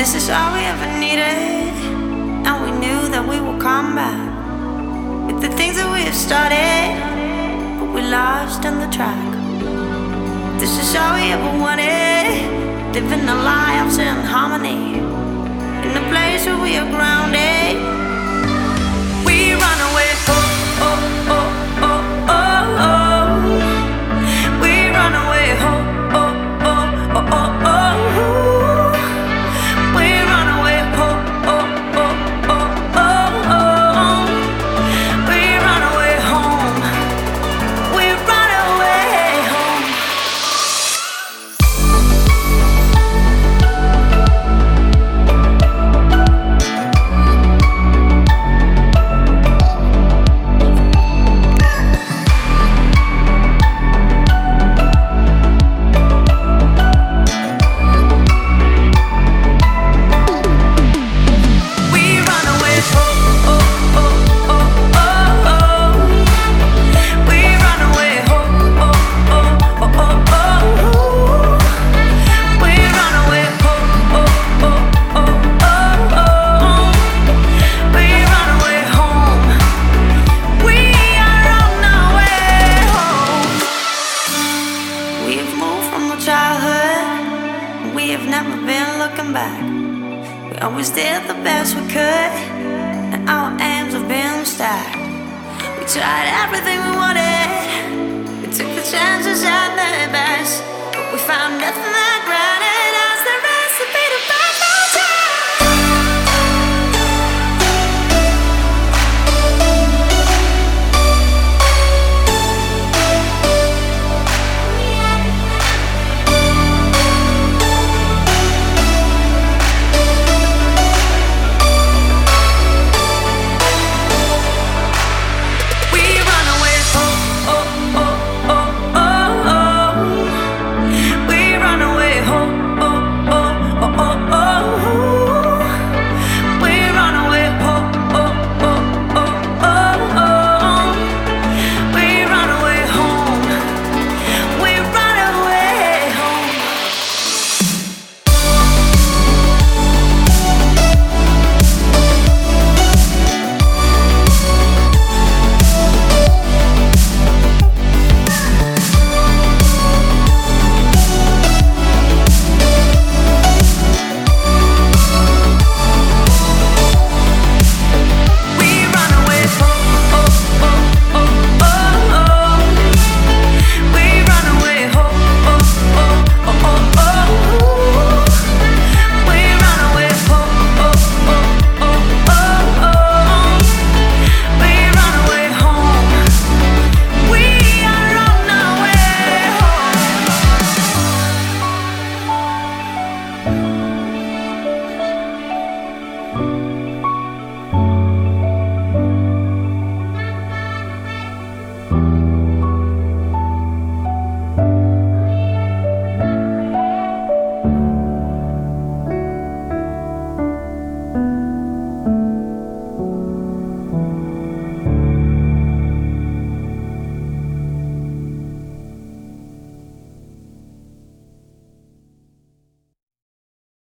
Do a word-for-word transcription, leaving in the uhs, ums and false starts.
This is all we ever needed, and we knew that we would come back with the things that we have started, but we lost on the track. This is all we ever wanted, living our lives in harmony, in a place where we are grounded. We run away, oh, oh, oh, oh, oh, oh. We run away, oh, oh, oh, oh, oh, oh. Always did the best we could, and our aims have been stacked. We tried everything we wanted, we took the chance.